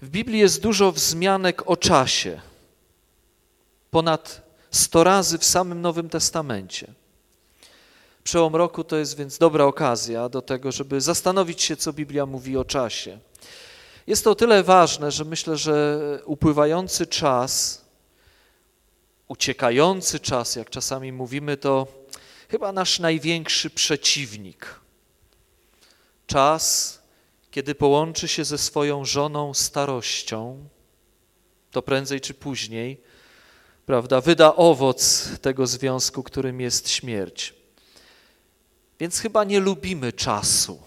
W Biblii jest dużo wzmianek o czasie. Ponad 100 razy w samym Nowym Testamencie. Przełom roku to jest więc dobra okazja do tego, żeby zastanowić się, co Biblia mówi o czasie. Jest to o tyle ważne, że myślę, że upływający czas, uciekający czas, jak czasami mówimy, to chyba nasz największy przeciwnik. Czas, kiedy połączy się ze swoją żoną starością, to prędzej czy później, prawda, wyda owoc tego związku, którym jest śmierć. Więc chyba nie lubimy czasu.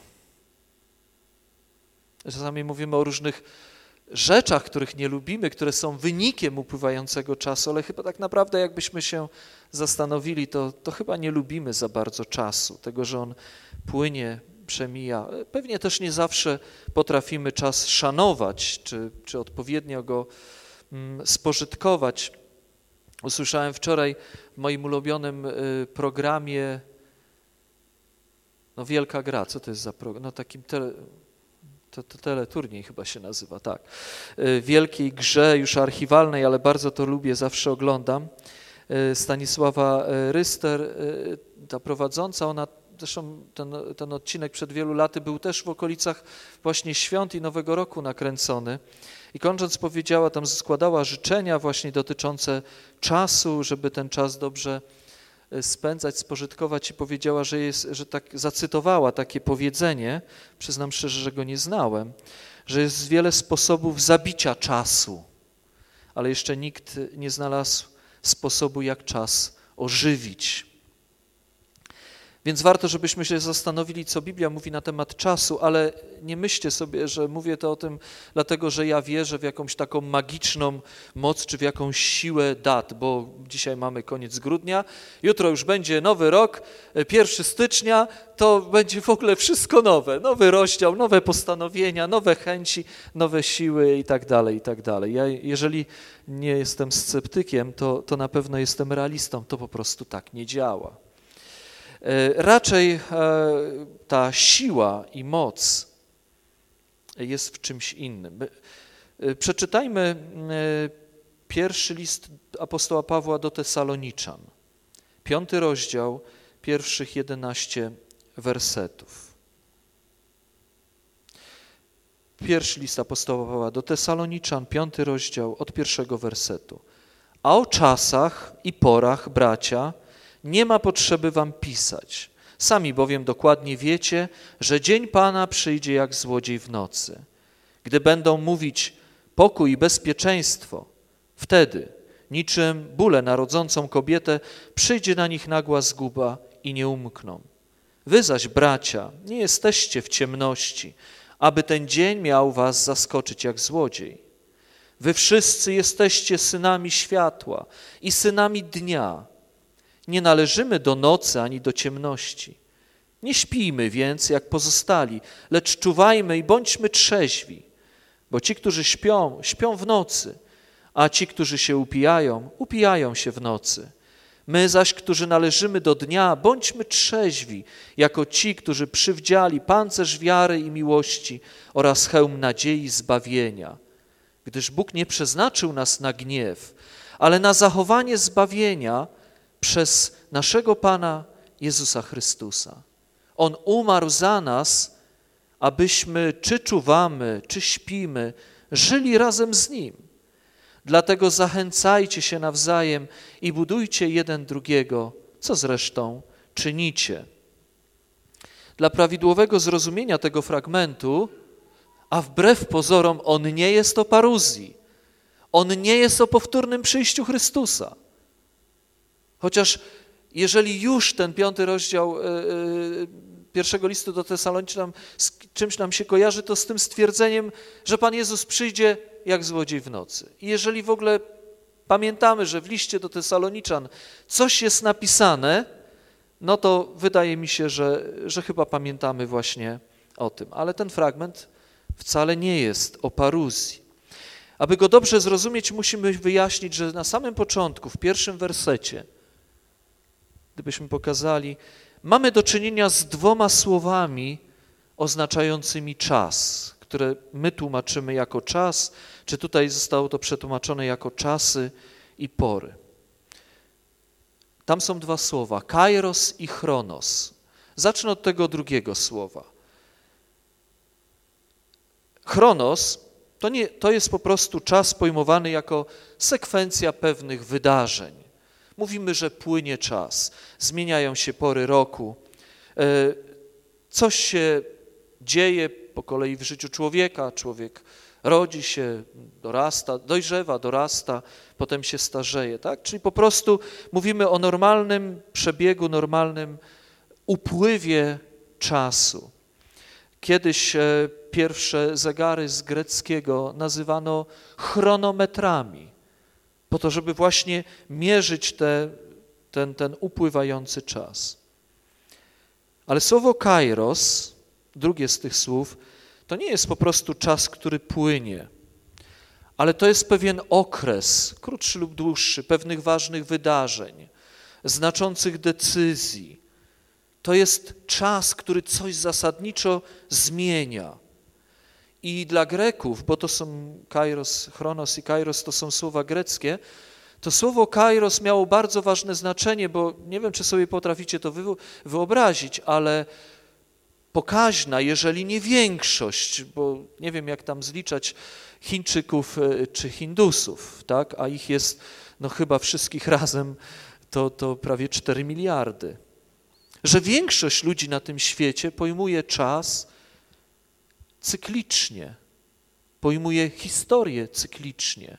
Czasami mówimy o różnych rzeczach, których nie lubimy, które są wynikiem upływającego czasu, ale chyba tak naprawdę jakbyśmy się zastanowili, to chyba nie lubimy za bardzo czasu, tego, że on płynie, przemija. Pewnie też nie zawsze potrafimy czas szanować, czy odpowiednio go spożytkować. Usłyszałem wczoraj w moim ulubionym programie, no Wielka Gra, co to jest za program? No takim to teleturniej chyba się nazywa, tak. Wielkiej Grze, już archiwalnej, ale bardzo to lubię, zawsze oglądam. Stanisława Ryster, ta prowadząca, ona zresztą ten odcinek przed wielu laty był też w okolicach właśnie świąt i Nowego Roku nakręcony. I kończąc powiedziała, tam składała życzenia właśnie dotyczące czasu, żeby ten czas dobrze spędzać, spożytkować i powiedziała, że tak zacytowała takie powiedzenie, przyznam szczerze, że go nie znałem, że jest wiele sposobów zabicia czasu, ale jeszcze nikt nie znalazł sposobu, jak czas ożywić. Więc warto, żebyśmy się zastanowili, co Biblia mówi na temat czasu, ale nie myślcie sobie, że mówię to o tym dlatego, że ja wierzę w jakąś taką magiczną moc czy w jakąś siłę dat, bo dzisiaj mamy koniec grudnia, jutro już będzie nowy rok, 1 stycznia, to będzie w ogóle wszystko nowe, nowy rozdział, nowe postanowienia, nowe chęci, nowe siły i tak dalej, i tak dalej. Ja jeżeli nie jestem sceptykiem, to na pewno jestem realistą, to po prostu tak nie działa. Raczej ta siła i moc jest w czymś innym. Przeczytajmy pierwszy list apostoła Pawła do Tesaloniczan, 5 rozdział, pierwszych 11 wersetów. Pierwszy list apostoła Pawła do Tesaloniczan, 5 rozdział, od 1 wersetu. A o czasach i porach, bracia, nie ma potrzeby wam pisać. Sami bowiem dokładnie wiecie, że dzień Pana przyjdzie jak złodziej w nocy. Gdy będą mówić pokój i bezpieczeństwo, wtedy, niczym bóle narodzącą kobietę, przyjdzie na nich nagła zguba i nie umkną. Wy zaś, bracia, nie jesteście w ciemności, aby ten dzień miał was zaskoczyć jak złodziej. Wy wszyscy jesteście synami światła i synami dnia. Nie należymy do nocy ani do ciemności. Nie śpijmy więc jak pozostali, lecz czuwajmy i bądźmy trzeźwi, bo ci, którzy śpią, śpią w nocy, a ci, którzy się upijają, upijają się w nocy. My zaś, którzy należymy do dnia, bądźmy trzeźwi, jako ci, którzy przywdziali pancerz wiary i miłości oraz hełm nadziei zbawienia. Gdyż Bóg nie przeznaczył nas na gniew, ale na zachowanie zbawienia przez naszego Pana Jezusa Chrystusa. On umarł za nas, abyśmy czy czuwamy, czy śpimy, żyli razem z Nim. Dlatego zachęcajcie się nawzajem i budujcie jeden drugiego, co zresztą czynicie. Dla prawidłowego zrozumienia tego fragmentu, a wbrew pozorom on nie jest o paruzji, on nie jest o powtórnym przyjściu Chrystusa. Chociaż jeżeli już ten 5 rozdział pierwszego listu do Tesaloniczan z czymś nam się kojarzy, to z tym stwierdzeniem, że Pan Jezus przyjdzie jak złodziej w nocy. I jeżeli w ogóle pamiętamy, że w liście do Tesaloniczan coś jest napisane, no to wydaje mi się, że chyba pamiętamy właśnie o tym. Ale ten fragment wcale nie jest o paruzji. Aby go dobrze zrozumieć, musimy wyjaśnić, że na samym początku, w pierwszym wersecie, gdybyśmy pokazali, mamy do czynienia z 2 słowami oznaczającymi czas, które my tłumaczymy jako czas, czy tutaj zostało to przetłumaczone jako czasy i pory. Tam są dwa słowa, kairos i chronos. Zacznę od tego drugiego słowa. Chronos to jest po prostu czas pojmowany jako sekwencja pewnych wydarzeń. Mówimy, że płynie czas, zmieniają się pory roku, coś się dzieje po kolei w życiu człowieka, człowiek rodzi się, dorasta, dojrzewa, dorasta, potem się starzeje, tak? Czyli po prostu mówimy o normalnym przebiegu, normalnym upływie czasu. Kiedyś pierwsze zegary z greckiego nazywano chronometrami, po to, żeby właśnie mierzyć ten upływający czas. Ale słowo kairos, drugie z tych słów, to nie jest po prostu czas, który płynie, ale to jest pewien okres, krótszy lub dłuższy, pewnych ważnych wydarzeń, znaczących decyzji. To jest czas, który coś zasadniczo zmienia. I dla Greków, bo to są kairos, chronos i kairos, to są słowa greckie, to słowo kairos miało bardzo ważne znaczenie, bo nie wiem, czy sobie potraficie to wyobrazić, ale pokaźna, jeżeli nie większość, bo nie wiem, jak tam zliczać Chińczyków czy Hindusów, tak? A ich jest chyba wszystkich razem to prawie 4 miliardy. Że większość ludzi na tym świecie pojmuje czas cyklicznie, pojmuje historię cyklicznie.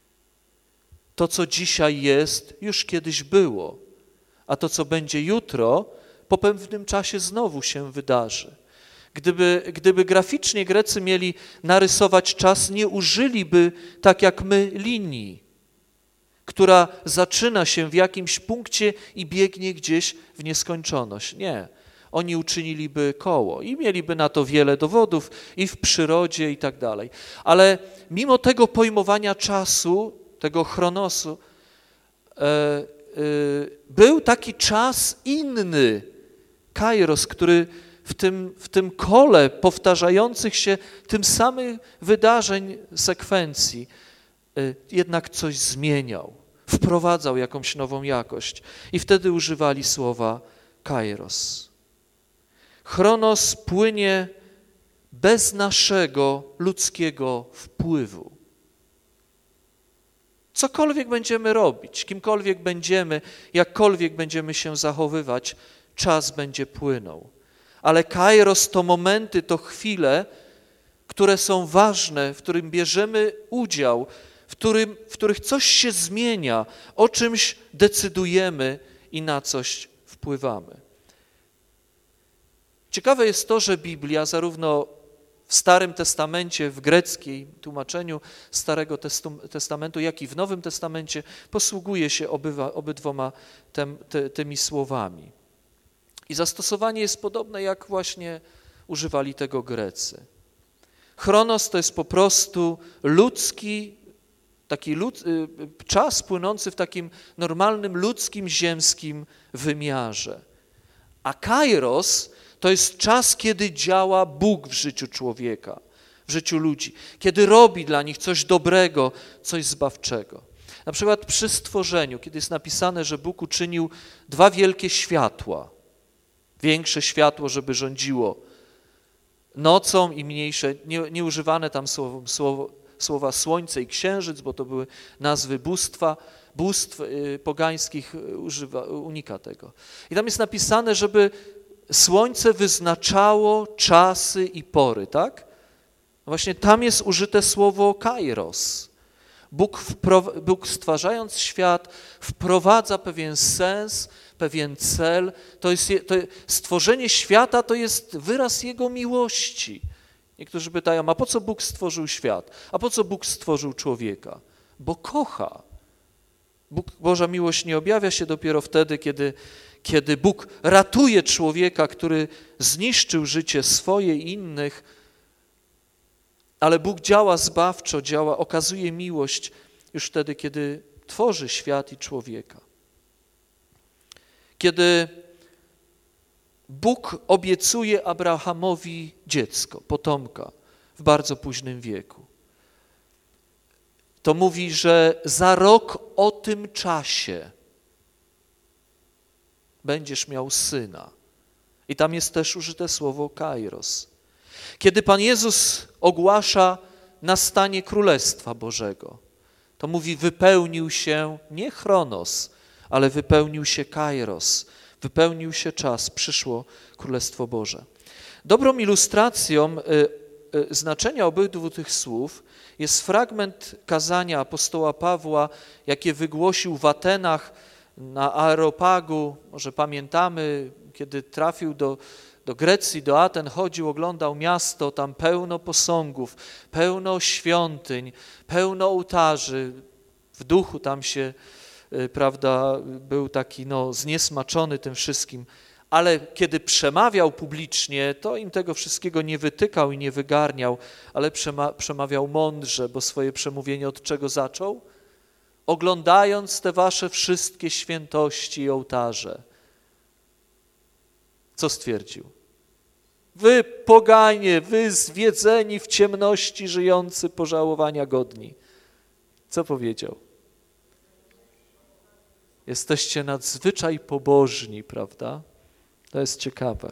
To, co dzisiaj jest, już kiedyś było, a to, co będzie jutro, po pewnym czasie znowu się wydarzy. Gdyby graficznie Grecy mieli narysować czas, nie użyliby, tak jak my, linii, która zaczyna się w jakimś punkcie i biegnie gdzieś w nieskończoność. Nie. Oni uczyniliby koło i mieliby na to wiele dowodów i w przyrodzie i tak dalej. Ale mimo tego pojmowania czasu, tego chronosu, był taki czas inny, kairos, który w tym kole powtarzających się tym samych wydarzeń, sekwencji, jednak coś zmieniał, wprowadzał jakąś nową jakość i wtedy używali słowa kairos. Chronos płynie bez naszego ludzkiego wpływu. Cokolwiek będziemy robić, kimkolwiek będziemy, jakkolwiek będziemy się zachowywać, czas będzie płynął. Ale kairos to momenty, to chwile, które są ważne, w którym bierzemy udział, w których coś się zmienia, o czymś decydujemy i na coś wpływamy. Ciekawe jest to, że Biblia zarówno w Starym Testamencie, w greckiej tłumaczeniu Starego Testamentu, jak i w Nowym Testamencie posługuje się obydwoma tymi słowami. I zastosowanie jest podobne, jak właśnie używali tego Grecy. Chronos to jest po prostu ludzki, czas płynący w takim normalnym, ludzkim, ziemskim wymiarze. A kairos to jest czas, kiedy działa Bóg w życiu człowieka, w życiu ludzi, kiedy robi dla nich coś dobrego, coś zbawczego. Na przykład przy stworzeniu, kiedy jest napisane, że Bóg uczynił 2 wielkie światła, większe światło, żeby rządziło nocą i mniejsze, nie używane tam słowa słońce i księżyc, bo to były nazwy bóstw pogańskich, unika tego. I tam jest napisane, żeby słońce wyznaczało czasy i pory, tak? Właśnie tam jest użyte słowo kairos. Bóg stwarzając świat wprowadza pewien sens, pewien cel. Stworzenie świata to jest wyraz Jego miłości. Niektórzy pytają, a po co Bóg stworzył świat? A po co Bóg stworzył człowieka? Bo kocha. Boża miłość nie objawia się dopiero wtedy, kiedy Bóg ratuje człowieka, który zniszczył życie swoje i innych, ale Bóg działa zbawczo, okazuje miłość już wtedy, kiedy tworzy świat i człowieka. Kiedy Bóg obiecuje Abrahamowi dziecko, potomka w bardzo późnym wieku. To mówi, że za rok o tym czasie będziesz miał syna. I tam jest też użyte słowo kairos. Kiedy Pan Jezus ogłasza nastanie Królestwa Bożego, to mówi, wypełnił się nie chronos, ale wypełnił się kairos, wypełnił się czas, przyszło Królestwo Boże. Dobrą ilustracją znaczenia obydwu tych słów jest fragment kazania apostoła Pawła, jakie wygłosił w Atenach na Areopagu. Może pamiętamy, kiedy trafił do Grecji, do Aten, chodził, oglądał miasto, tam pełno posągów, pełno świątyń, pełno ołtarzy. W duchu tam się, prawda, był taki zniesmaczony tym wszystkim. Ale kiedy przemawiał publicznie, to im tego wszystkiego nie wytykał i nie wygarniał, ale przemawiał mądrze, bo swoje przemówienie od czego zaczął? Oglądając te wasze wszystkie świętości i ołtarze. Co stwierdził? Wy poganie, wy zwiedzeni w ciemności, żyjący pożałowania godni. Co powiedział? Jesteście nadzwyczaj pobożni, prawda? To jest ciekawe.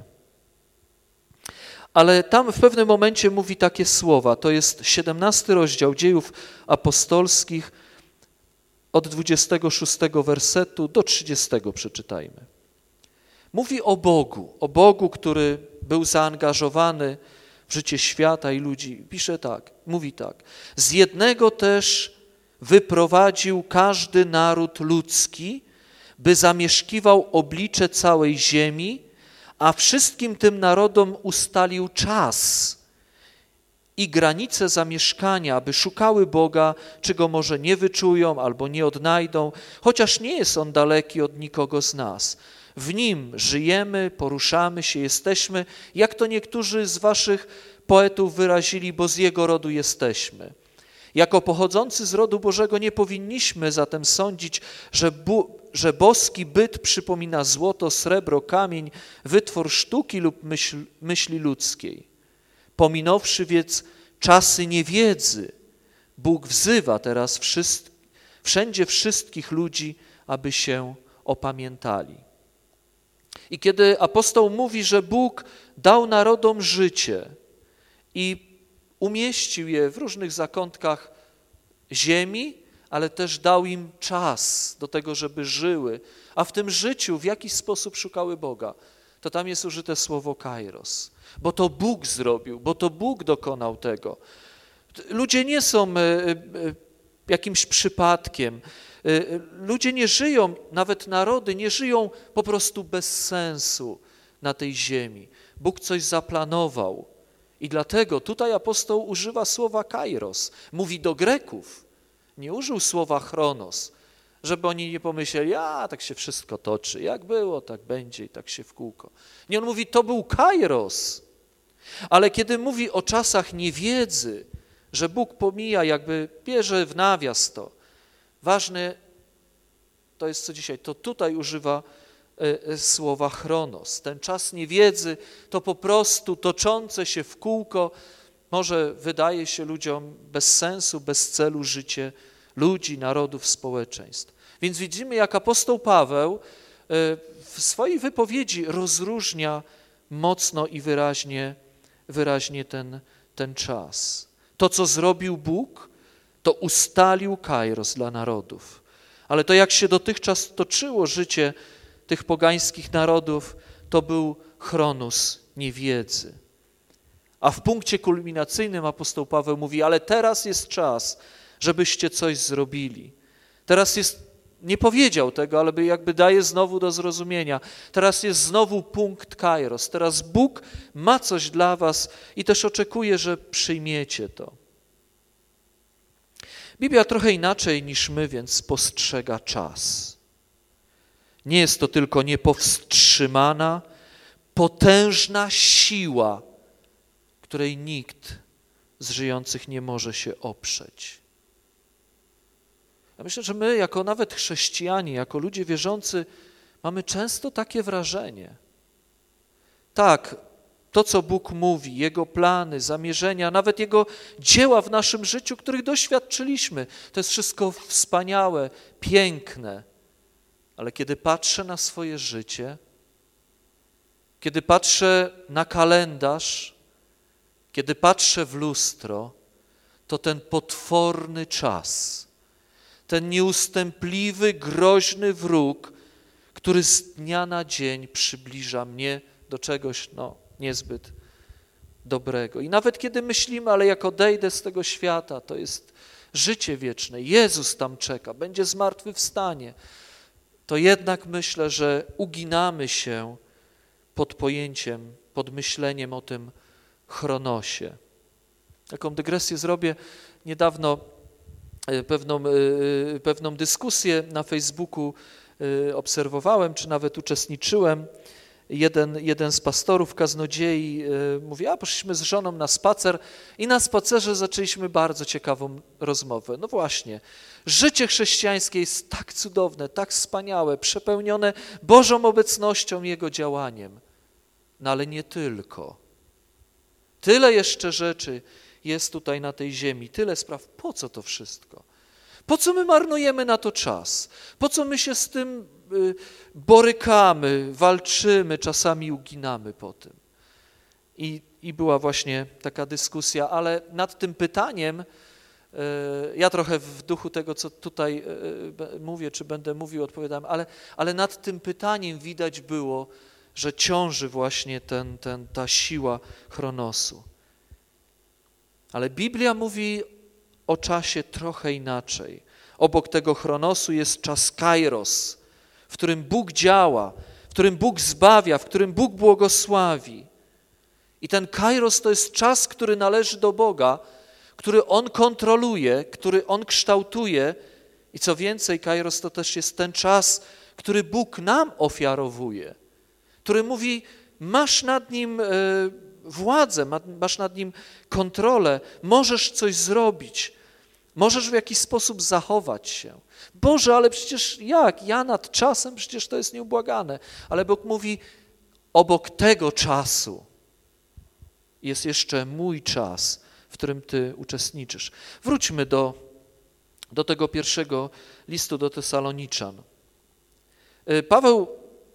Ale tam w pewnym momencie mówi takie słowa, to jest 17 rozdział Dziejów Apostolskich, od 26 wersetu do 30 przeczytajmy. Mówi o Bogu, który był zaangażowany w życie świata i ludzi. Pisze tak, mówi tak. Z jednego też wyprowadził każdy naród ludzki, by zamieszkiwał oblicze całej ziemi, a wszystkim tym narodom ustalił czas i granice zamieszkania, aby szukały Boga, czy Go może nie wyczują albo nie odnajdą, chociaż nie jest On daleki od nikogo z nas. W Nim żyjemy, poruszamy się, jesteśmy, jak to niektórzy z waszych poetów wyrazili, bo z Jego rodu jesteśmy. Jako pochodzący z rodu Bożego nie powinniśmy zatem sądzić, że boski byt przypomina złoto, srebro, kamień, wytwór sztuki lub myśli ludzkiej. Pominąwszy więc czasy niewiedzy, Bóg wzywa teraz wszędzie wszystkich ludzi, aby się opamiętali. I kiedy apostoł mówi, że Bóg dał narodom życie i umieścił je w różnych zakątkach ziemi, ale też dał im czas do tego, żeby żyły, a w tym życiu w jakiś sposób szukały Boga, to tam jest użyte słowo kairos, bo to Bóg zrobił, bo to Bóg dokonał tego. Ludzie nie są jakimś przypadkiem. Ludzie nie żyją, nawet narody nie żyją po prostu bez sensu na tej ziemi. Bóg coś zaplanował i dlatego tutaj apostoł używa słowa kairos. Mówi do Greków, nie użył słowa chronos, żeby oni nie pomyśleli, tak się wszystko toczy, jak było, tak będzie i tak się w kółko. Nie, on mówi, to był kairos. Ale kiedy mówi o czasach niewiedzy, że Bóg pomija, jakby bierze w nawias to, ważne to jest co dzisiaj, to tutaj używa słowa chronos. Ten czas niewiedzy to po prostu toczące się w kółko, może wydaje się ludziom bez sensu, bez celu życie ludzi, narodów, społeczeństw. Więc widzimy, jak apostoł Paweł w swojej wypowiedzi rozróżnia mocno i wyraźnie ten czas. To, co zrobił Bóg, to ustalił kairos dla narodów. Ale to, jak się dotychczas toczyło życie tych pogańskich narodów, to był chronos niewiedzy. A w punkcie kulminacyjnym apostoł Paweł mówi, ale teraz jest czas, żebyście coś zrobili. Teraz jest, nie powiedział tego, ale jakby daje znowu do zrozumienia. Teraz jest znowu punkt kairos. Teraz Bóg ma coś dla was i też oczekuje, że przyjmiecie to. Biblia trochę inaczej niż my, więc postrzega czas. Nie jest to tylko niepowstrzymana, potężna siła, której nikt z żyjących nie może się oprzeć. Ja myślę, że my jako nawet chrześcijanie, jako ludzie wierzący mamy często takie wrażenie. Tak, To, co Bóg mówi, Jego plany, zamierzenia, nawet Jego dzieła w naszym życiu, których doświadczyliśmy, to jest wszystko wspaniałe, piękne. Ale kiedy patrzę na swoje życie, kiedy patrzę na kalendarz, kiedy patrzę w lustro, to ten potworny czas, ten nieustępliwy, groźny wróg, który z dnia na dzień przybliża mnie do czegoś niezbyt dobrego. I nawet kiedy myślimy, ale jak odejdę z tego świata, to jest życie wieczne, Jezus tam czeka, będzie zmartwychwstanie, to jednak myślę, że uginamy się pod pojęciem, pod myśleniem o tym chronosie. Taką dygresję zrobię. Niedawno pewną dyskusję na Facebooku obserwowałem, czy nawet uczestniczyłem. Jeden z pastorów kaznodziei mówi, poszliśmy z żoną na spacer i na spacerze zaczęliśmy bardzo ciekawą rozmowę. No właśnie, życie chrześcijańskie jest tak cudowne, tak wspaniałe, przepełnione Bożą obecnością i Jego działaniem. No ale nie tylko. Tyle jeszcze rzeczy jest tutaj na tej ziemi, tyle spraw. Po co to wszystko? Po co my marnujemy na to czas? Po co my się z tym borykamy, walczymy, czasami uginamy po tym? I była właśnie taka dyskusja, ale nad tym pytaniem, ja trochę w duchu tego, co tutaj mówię, czy będę mówił, odpowiadam, ale nad tym pytaniem widać było, że ciąży właśnie ta siła chronosu. Ale Biblia mówi o czasie trochę inaczej. Obok tego chronosu jest czas kairos, w którym Bóg działa, w którym Bóg zbawia, w którym Bóg błogosławi. I ten kairos to jest czas, który należy do Boga, który On kontroluje, który On kształtuje. I co więcej, kairos to też jest ten czas, który Bóg nam ofiarowuje, który mówi, masz nad nim władzę, masz nad nim kontrolę, możesz coś zrobić, możesz w jakiś sposób zachować się. Boże, ale przecież jak? Ja nad czasem, przecież to jest nieubłagane. Ale Bóg mówi, obok tego czasu jest jeszcze mój czas, w którym ty uczestniczysz. Wróćmy do tego pierwszego listu do Tesaloniczan. Paweł,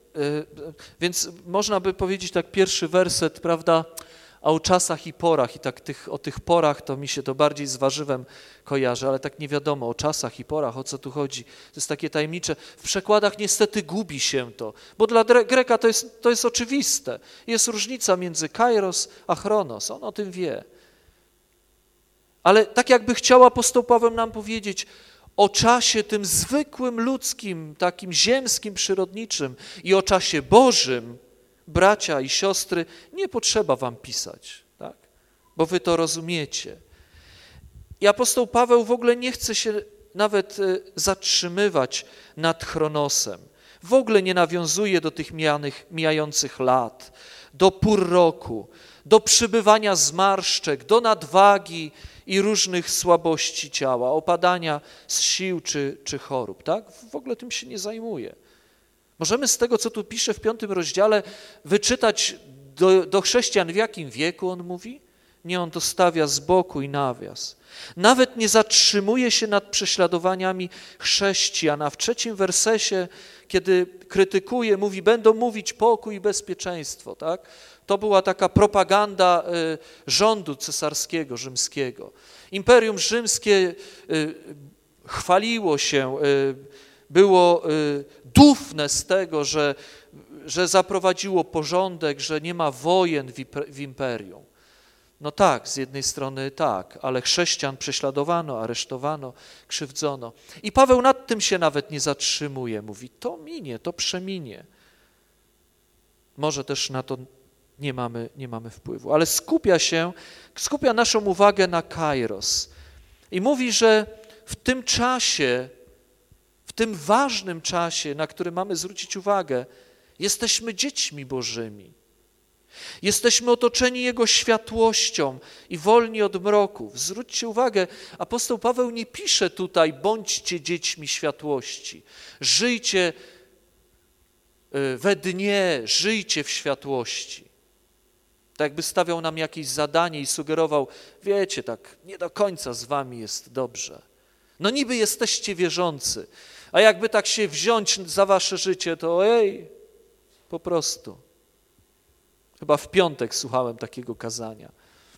więc można by powiedzieć tak, pierwszy werset, prawda, a o czasach i porach, i tak o tych porach to mi się to bardziej z warzywem kojarzy, ale tak nie wiadomo, o czasach i porach, o co tu chodzi. To jest takie tajemnicze. W przekładach niestety gubi się to, bo dla Greka to jest oczywiste. Jest różnica między kairos a chronos, on o tym wie. Ale tak jakby chciał apostoł Paweł nam powiedzieć o czasie tym zwykłym, ludzkim, takim ziemskim, przyrodniczym i o czasie Bożym, bracia i siostry, nie potrzeba wam pisać, tak? Bo wy to rozumiecie. I apostoł Paweł w ogóle nie chce się nawet zatrzymywać nad chronosem. W ogóle nie nawiązuje do tych mijających lat, do pór roku, do przybywania zmarszczek, do nadwagi i różnych słabości ciała, opadania z sił czy chorób, tak? W ogóle tym się nie zajmuje. Możemy z tego, co tu pisze w 5 rozdziale, wyczytać do chrześcijan, w jakim wieku on mówi? Nie, on to stawia z boku i nawias. Nawet nie zatrzymuje się nad prześladowaniami chrześcijan, a w 3 wersecie, kiedy krytykuje, mówi, będą mówić pokój i bezpieczeństwo, tak? To była taka propaganda rządu cesarskiego, rzymskiego. Imperium rzymskie chwaliło się, było dufne z tego, że zaprowadziło porządek, że nie ma wojen w imperium. No tak, z jednej strony tak, ale chrześcijan prześladowano, aresztowano, krzywdzono. I Paweł nad tym się nawet nie zatrzymuje. Mówi, to minie, to przeminie. Może też na to nie mamy wpływu, ale skupia naszą uwagę na kairos. I mówi, że w tym czasie, w tym ważnym czasie, na który mamy zwrócić uwagę, jesteśmy dziećmi Bożymi. Jesteśmy otoczeni Jego światłością i wolni od mroków. Zwróćcie uwagę, apostoł Paweł nie pisze tutaj, bądźcie dziećmi światłości, żyjcie we dnie, żyjcie w światłości. Tak jakby stawiał nam jakieś zadanie i sugerował, wiecie, tak nie do końca z wami jest dobrze. No niby jesteście wierzący, a jakby tak się wziąć za wasze życie, to ojej, po prostu. Chyba w piątek słuchałem takiego kazania.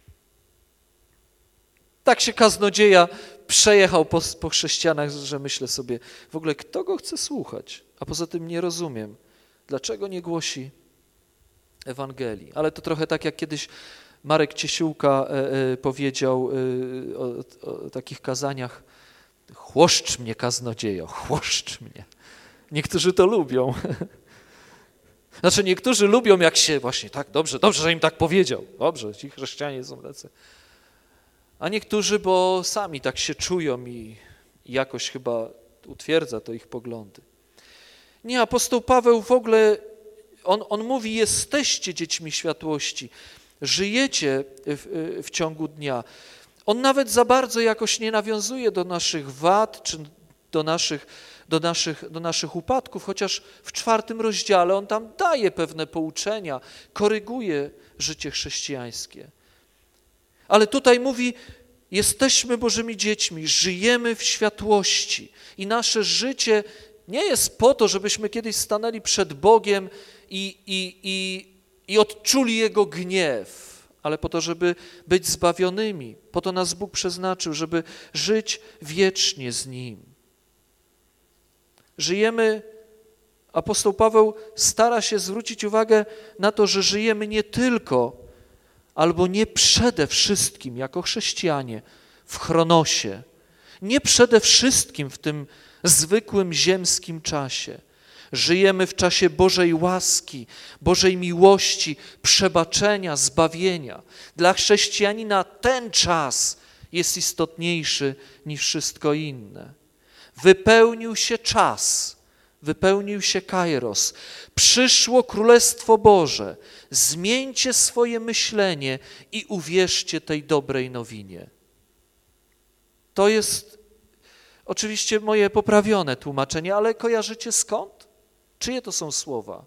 Tak się kaznodzieja przejechał po chrześcijanach, że myślę sobie, w ogóle kto go chce słuchać? A poza tym nie rozumiem, dlaczego nie głosi Ewangelii. Ale to trochę tak, jak kiedyś Marek Ciesiółka powiedział o takich kazaniach, chłoszcz mnie, kaznodziejo, chłoszcz mnie. Niektórzy to lubią. Znaczy niektórzy lubią, jak się właśnie tak, dobrze, że im tak powiedział. Dobrze, ci chrześcijanie są tacy. A niektórzy, bo sami tak się czują i jakoś chyba utwierdza to ich poglądy. Nie, apostoł Paweł w ogóle, on mówi, jesteście dziećmi światłości, żyjecie w ciągu dnia. On nawet za bardzo jakoś nie nawiązuje do naszych wad, czy do naszych upadków, chociaż w 4 rozdziale on tam daje pewne pouczenia, koryguje życie chrześcijańskie. Ale tutaj mówi, jesteśmy Bożymi dziećmi, żyjemy w światłości i nasze życie nie jest po to, żebyśmy kiedyś stanęli przed Bogiem i odczuli Jego gniew, ale po to, żeby być zbawionymi. Po to nas Bóg przeznaczył, żeby żyć wiecznie z Nim. Żyjemy, apostoł Paweł stara się zwrócić uwagę na to, że żyjemy nie tylko, albo nie przede wszystkim jako chrześcijanie w chronosie, nie przede wszystkim w tym zwykłym ziemskim czasie. Żyjemy w czasie Bożej łaski, Bożej miłości, przebaczenia, zbawienia. Dla chrześcijanina ten czas jest istotniejszy niż wszystko inne. Wypełnił się czas, wypełnił się kairos. Przyszło Królestwo Boże. Zmieńcie swoje myślenie i uwierzcie tej dobrej nowinie. To jest oczywiście moje poprawione tłumaczenie, ale kojarzycie skąd? Czyje to są słowa?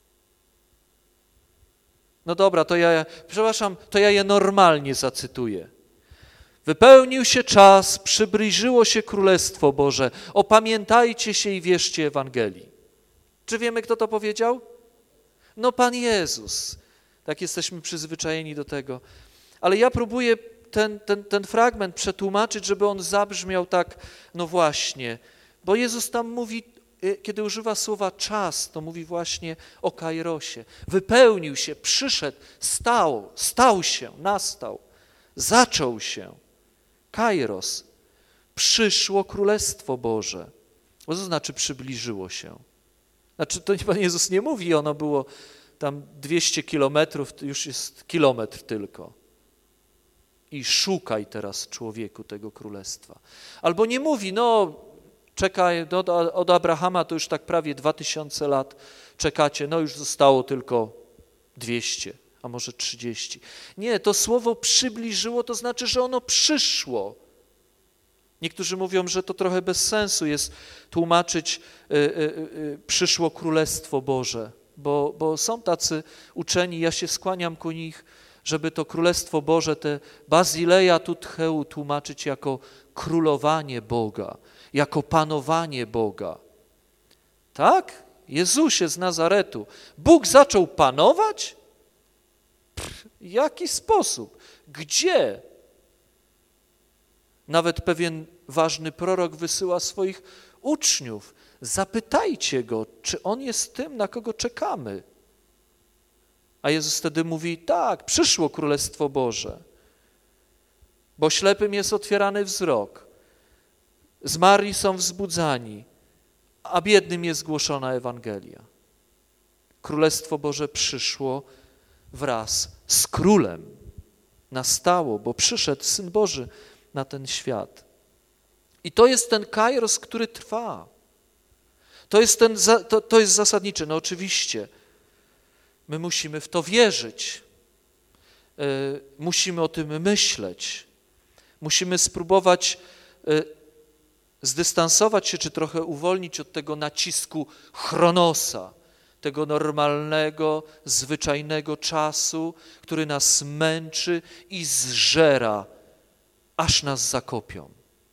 No dobra, to ja je normalnie zacytuję. Wypełnił się czas, przybliżyło się Królestwo Boże, opamiętajcie się i wierzcie Ewangelii. Czy wiemy, kto to powiedział? No Pan Jezus. Tak jesteśmy przyzwyczajeni do tego. Ale ja próbuję ten fragment przetłumaczyć, żeby on zabrzmiał tak, no właśnie, bo Jezus tam mówi, kiedy używa słowa czas, to mówi właśnie o kairosie. Wypełnił się, przyszedł, stał się, nastał, zaczął się. Kairos. Przyszło Królestwo Boże. Co to znaczy przybliżyło się? Znaczy to Pan Jezus nie mówi, ono było tam 200 kilometrów, to już jest kilometr tylko. I szukaj teraz, człowieku, tego królestwa. Albo nie mówi, no czekaj, od Abrahama to już tak prawie 2000 lat czekacie, no już zostało tylko 200, a może 30. Nie, to słowo przybliżyło, to znaczy, że ono przyszło. Niektórzy mówią, że to trochę bez sensu jest tłumaczyć przyszło Królestwo Boże, bo są tacy uczeni, ja się skłaniam ku nich, żeby to Królestwo Boże, te Basileia Tutheu tłumaczyć jako królowanie Boga, jako panowanie Boga. Tak? Jezusie z Nazaretu. Bóg zaczął panować? W jaki sposób? Gdzie? Nawet pewien ważny prorok wysyła swoich uczniów. Zapytajcie go, czy on jest tym, na kogo czekamy. A Jezus wtedy mówi, tak, przyszło Królestwo Boże, bo ślepym jest otwierany wzrok, zmarli są wzbudzani, a biednym jest głoszona Ewangelia. Królestwo Boże przyszło wraz z Królem, nastało, bo przyszedł Syn Boży na ten świat. I to jest ten kairos, który trwa. To jest zasadnicze. No oczywiście, my musimy w to wierzyć, musimy o tym myśleć, musimy spróbować zdystansować się, czy trochę uwolnić od tego nacisku chronosa, tego normalnego, zwyczajnego czasu, który nas męczy i zżera, aż nas zakopią.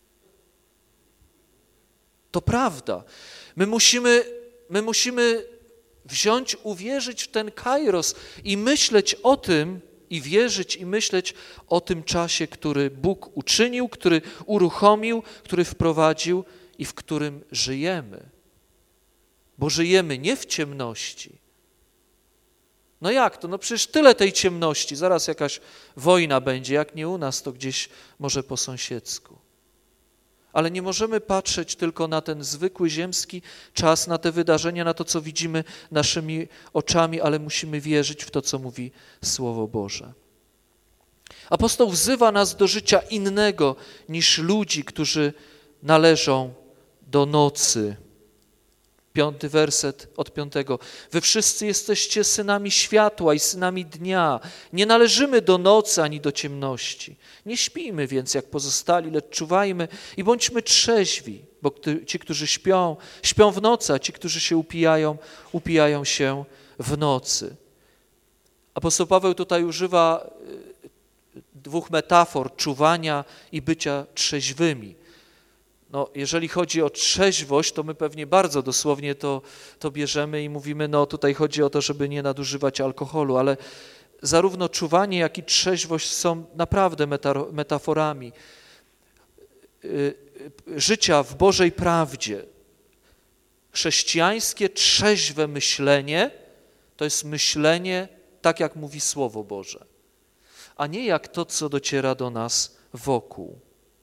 To prawda. My musimy uwierzyć w ten kairos i myśleć o tym, i wierzyć i myśleć o tym czasie, który Bóg uczynił, który uruchomił, który wprowadził i w którym żyjemy. Bo żyjemy nie w ciemności. No jak to? No przecież tyle tej ciemności. Zaraz jakaś wojna będzie. Jak nie u nas, to gdzieś może po sąsiedzku. Ale nie możemy patrzeć tylko na ten zwykły ziemski czas, na te wydarzenia, na to, co widzimy naszymi oczami, ale musimy wierzyć w to, co mówi Słowo Boże. Apostoł wzywa nas do życia innego niż ludzi, którzy należą do nocy. 5 werset od 5. Wy wszyscy jesteście synami światła i synami dnia. Nie należymy do nocy ani do ciemności. Nie śpijmy więc jak pozostali, lecz czuwajmy i bądźmy trzeźwi, bo ci, którzy śpią, śpią w nocy, a ci, którzy się upijają się w nocy. Apostoł Paweł tutaj używa 2 metafor, czuwania i bycia trzeźwymi. No, jeżeli chodzi o trzeźwość, to my pewnie bardzo dosłownie to bierzemy i mówimy, no tutaj chodzi o to, żeby nie nadużywać alkoholu, ale zarówno czuwanie, jak i trzeźwość są naprawdę metaforami życia w Bożej prawdzie. Chrześcijańskie trzeźwe myślenie to jest myślenie tak, jak mówi Słowo Boże, a nie jak to, co dociera do nas wokół.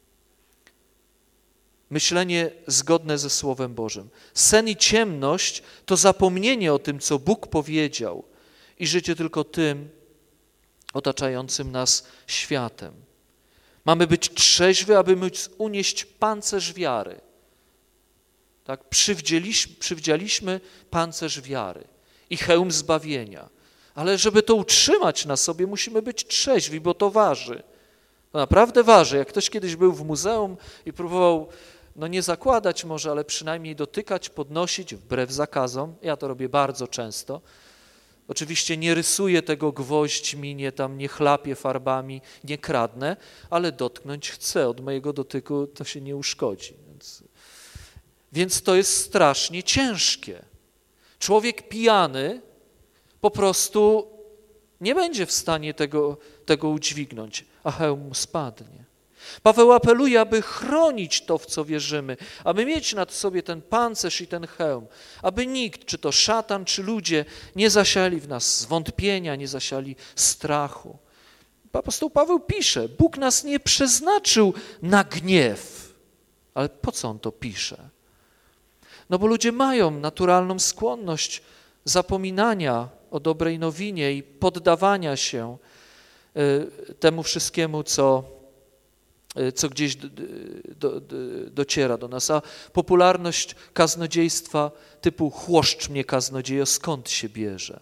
Myślenie zgodne ze Słowem Bożym. Sen i ciemność to zapomnienie o tym, co Bóg powiedział i życie tylko tym otaczającym nas światem. Mamy być trzeźwi, aby móc unieść pancerz wiary. Tak? Przywdzialiśmy pancerz wiary i hełm zbawienia. Ale żeby to utrzymać na sobie, musimy być trzeźwi, bo to waży. To naprawdę waży. Jak ktoś kiedyś był w muzeum i próbował, no nie zakładać może, ale przynajmniej dotykać, podnosić, wbrew zakazom, ja to robię bardzo często. Oczywiście nie rysuję tego gwoźdźmi, nie chlapię farbami, nie kradnę, ale dotknąć chcę. Od mojego dotyku to się nie uszkodzi. Więc to jest strasznie ciężkie. Człowiek pijany po prostu nie będzie w stanie tego udźwignąć, a hełm mu spadnie. Paweł apeluje, aby chronić to, w co wierzymy, aby mieć nad sobie ten pancerz i ten hełm, aby nikt, czy to szatan, czy ludzie, nie zasiali w nas zwątpienia, nie zasiali strachu. Apostoł Paweł pisze, Bóg nas nie przeznaczył na gniew, ale po co on to pisze? No bo ludzie mają naturalną skłonność zapominania o dobrej nowinie i poddawania się temu wszystkiemu, co gdzieś dociera do nas. A popularność kaznodziejstwa typu chłoszcz mnie kaznodziejo, skąd się bierze?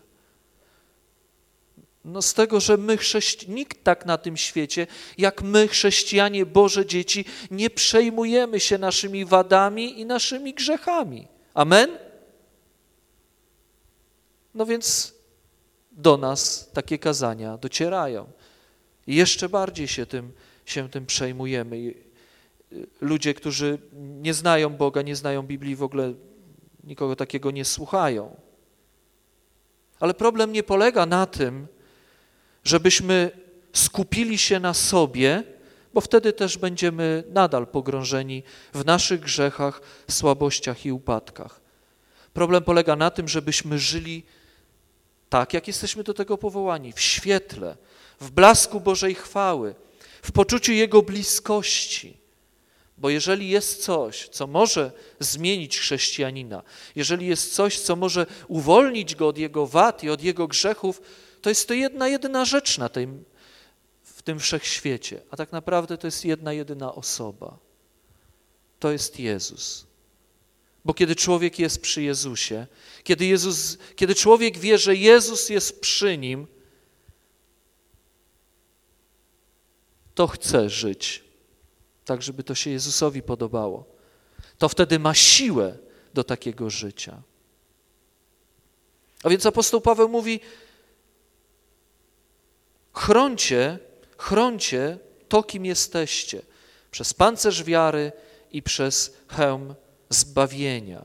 No z tego, że nikt tak na tym świecie, jak my, chrześcijanie, Boże dzieci, nie przejmujemy się naszymi wadami i naszymi grzechami. Amen? No więc do nas takie kazania docierają. I jeszcze bardziej się tym przejmujemy. Ludzie, którzy nie znają Boga, nie znają Biblii, w ogóle nikogo takiego nie słuchają. Ale problem nie polega na tym, żebyśmy skupili się na sobie, bo wtedy też będziemy nadal pogrążeni w naszych grzechach, słabościach i upadkach. Problem polega na tym, żebyśmy żyli tak, jak jesteśmy do tego powołani, w świetle, w blasku Bożej chwały, w poczuciu Jego bliskości. Bo jeżeli jest coś, co może zmienić chrześcijanina, jeżeli jest coś, co może uwolnić go od jego wad i od jego grzechów, to jest to jedyna rzecz w tym wszechświecie. A tak naprawdę to jest jedyna osoba. To jest Jezus. Bo kiedy człowiek jest przy Jezusie, kiedy człowiek wie, że Jezus jest przy nim, to chce żyć tak, żeby to się Jezusowi podobało. To wtedy ma siłę do takiego życia. A więc apostoł Paweł mówi, chrońcie to, kim jesteście, przez pancerz wiary i przez hełm zbawienia.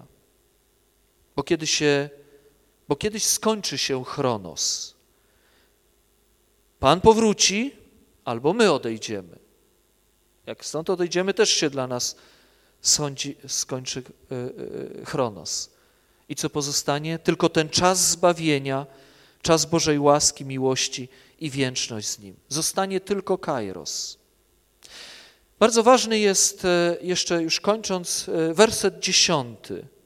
Bo kiedyś skończy się chronos. Pan powróci, albo my odejdziemy. Jak stąd odejdziemy, też się dla nas skończy chronos. I co pozostanie? Tylko ten czas zbawienia, czas Bożej łaski, miłości i wieczność z Nim. Zostanie tylko kairos. Bardzo ważny jest, jeszcze już kończąc, werset 10,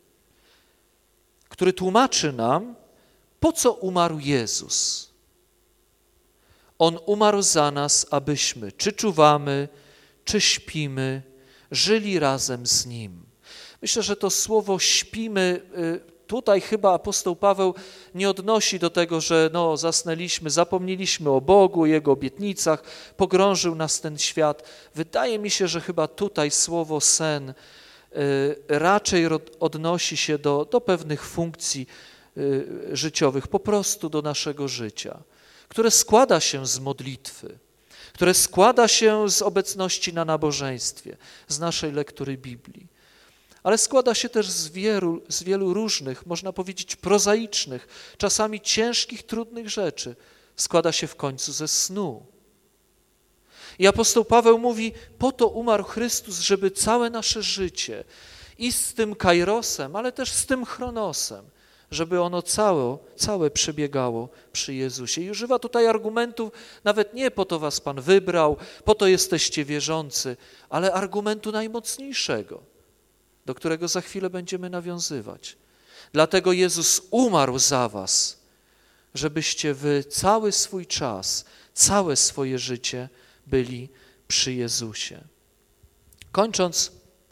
który tłumaczy nam, po co umarł Jezus. On umarł za nas, abyśmy, czy czuwamy, czy śpimy, żyli razem z Nim. Myślę, że to słowo śpimy, tutaj chyba apostoł Paweł nie odnosi do tego, że zasnęliśmy, zapomnieliśmy o Bogu, Jego obietnicach, pogrążył nas ten świat. Wydaje mi się, że chyba tutaj słowo sen raczej odnosi się do pewnych funkcji życiowych, po prostu do naszego życia, które składa się z modlitwy, które składa się z obecności na nabożeństwie, z naszej lektury Biblii, ale składa się też z wielu różnych, można powiedzieć prozaicznych, czasami ciężkich, trudnych rzeczy. Składa się w końcu ze snu. I apostoł Paweł mówi, po to umarł Chrystus, żeby całe nasze życie i z tym kairosem, ale też z tym chronosem, żeby ono całe przebiegało przy Jezusie. I używa tutaj argumentów, nawet nie po to was Pan wybrał, po to jesteście wierzący, ale argumentu najmocniejszego, do którego za chwilę będziemy nawiązywać. Dlatego Jezus umarł za was, żebyście wy cały swój czas, całe swoje życie byli przy Jezusie. Kończąc,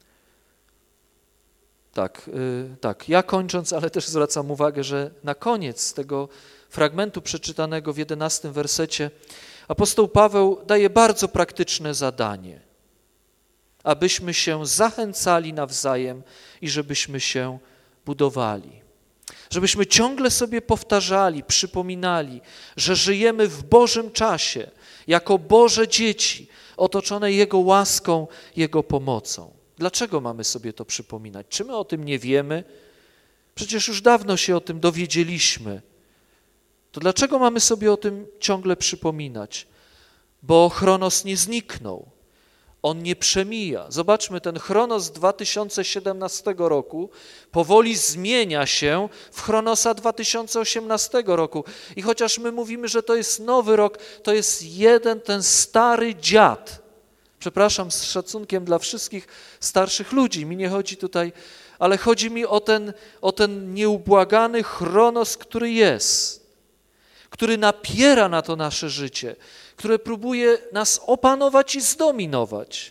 ja kończąc, ale też zwracam uwagę, że na koniec tego fragmentu przeczytanego w 11 wersecie apostoł Paweł daje bardzo praktyczne zadanie, abyśmy się zachęcali nawzajem i żebyśmy się budowali. Żebyśmy ciągle sobie powtarzali, przypominali, że żyjemy w Bożym czasie, jako Boże dzieci, otoczone Jego łaską, Jego pomocą. Dlaczego mamy sobie to przypominać? Czy my o tym nie wiemy? Przecież już dawno się o tym dowiedzieliśmy. To dlaczego mamy sobie o tym ciągle przypominać? Bo chronos nie zniknął. On nie przemija. Zobaczmy, ten chronos 2017 roku powoli zmienia się w chronosa 2018 roku. I chociaż my mówimy, że to jest nowy rok, to jest ten stary dziad. Przepraszam z szacunkiem dla wszystkich starszych ludzi, mi nie chodzi tutaj, ale chodzi mi o ten nieubłagany chronos, który jest, który napiera na to nasze życie, które próbuje nas opanować i zdominować.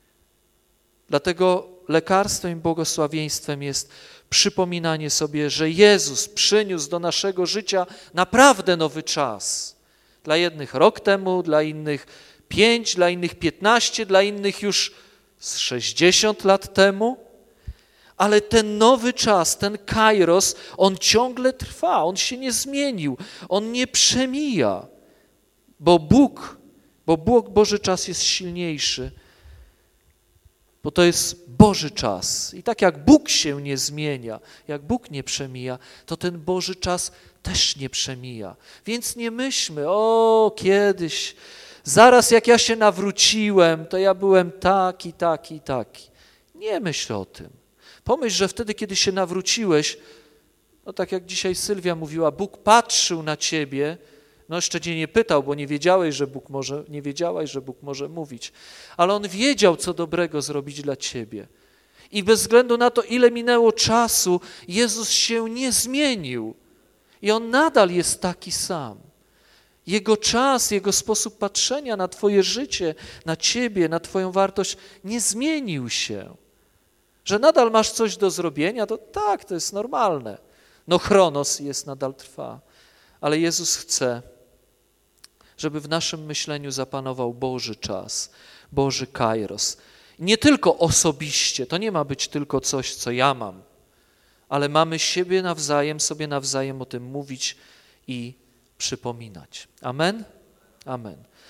Dlatego lekarstwem i błogosławieństwem jest przypominanie sobie, że Jezus przyniósł do naszego życia naprawdę nowy czas. Dla jednych rok temu, dla innych 5, dla innych 15, dla innych już z 60 lat temu. Ale ten nowy czas, ten kairos, on ciągle trwa, on się nie zmienił, on nie przemija. Bo Boży czas jest silniejszy, bo to jest Boży czas. I tak jak Bóg się nie zmienia, jak Bóg nie przemija, to ten Boży czas też nie przemija. Więc nie myślmy, kiedyś, zaraz jak ja się nawróciłem, to ja byłem taki, taki i taki. Nie myśl o tym. Pomyśl, że wtedy, kiedy się nawróciłeś, tak jak dzisiaj Sylwia mówiła, Bóg patrzył na ciebie, jeszcze cię nie pytał, bo nie wiedziałaś, że Bóg może mówić, ale On wiedział, co dobrego zrobić dla ciebie. I bez względu na to, ile minęło czasu, Jezus się nie zmienił. I On nadal jest taki sam. Jego czas, Jego sposób patrzenia na twoje życie, na ciebie, na twoją wartość nie zmienił się. Że nadal masz coś do zrobienia, to tak, to jest normalne. Chronos nadal trwa. Ale Jezus chce, żeby w naszym myśleniu zapanował Boży czas, Boży kairos. Nie tylko osobiście, to nie ma być tylko coś, co ja mam, ale mamy siebie nawzajem, sobie nawzajem o tym mówić i przypominać. Amen? Amen.